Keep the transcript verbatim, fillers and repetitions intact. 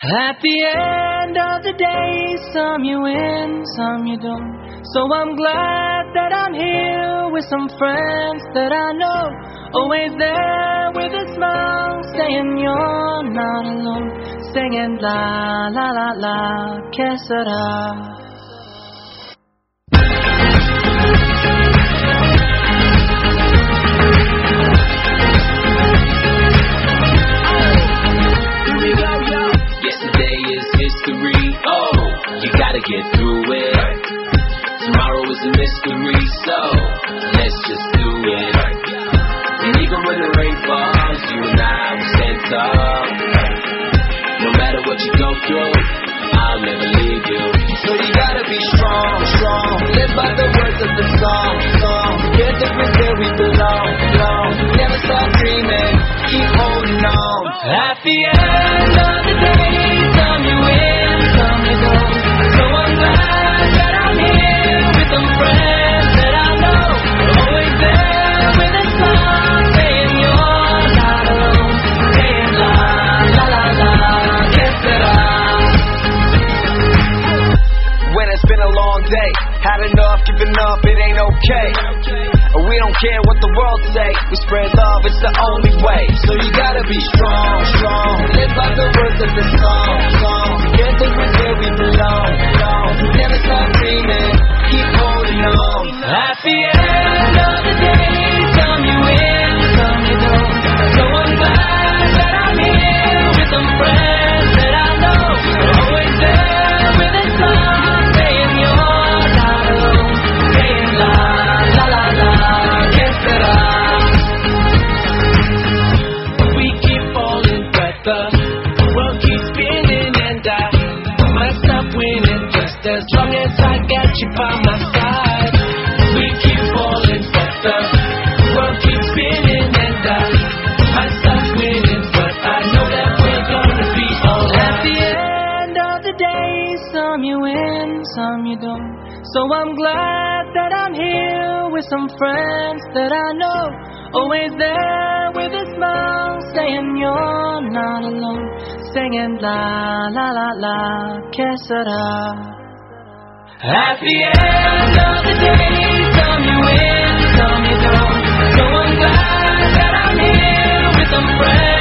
At the end of the day, some you win, some you don't. So I'm glad that I'm here with some friends that I know. Always there with a smile, saying you're not alone. Singing la la la la, que sera. Get through it. Tomorrow is a mystery, so let's just do it. And even when the rain falls, you and I will stand tall. No matter what you go through, I'll never leave you. So you gotta be strong, strong. Live by the words of the song, song. Get different where we belong, belong. Never stop dreaming, keep holding on. At the end of the day, some you win, some you don't. So I'm glad that I'm here with some friends that I know. Always there with a smile, saying you're not alone. Saying la la la la, que sera. When it's been a long day, had enough, giving up, it ain't okay. We don't care what the world say, we spread love, it's the only way. So you gotta be strong, strong. Live by the words of the song, song. Get the with where we belong, belong. Never stop dreaming, keep holding on. At the end of the day, some you win, some you don't. So I'm glad that I'm here with some friends that I know. Always there with a smile, saying you're not alone. Saying la la la la, que sera. We keep falling, but the world keeps spinning, and I might stop winning just as long as I got you by my side. We keep falling, but the world keeps spinning, and I might stop winning, but I know that we're gonna be alright. At the end of the day, some you win, some you don't. So I'm glad that I'm here with some friends that I know. Always there with a smile, saying you're not alone. Singing la la la la, que sera. At the end of the day, some you win, some you don't. So I'm glad that I'm here with some friends.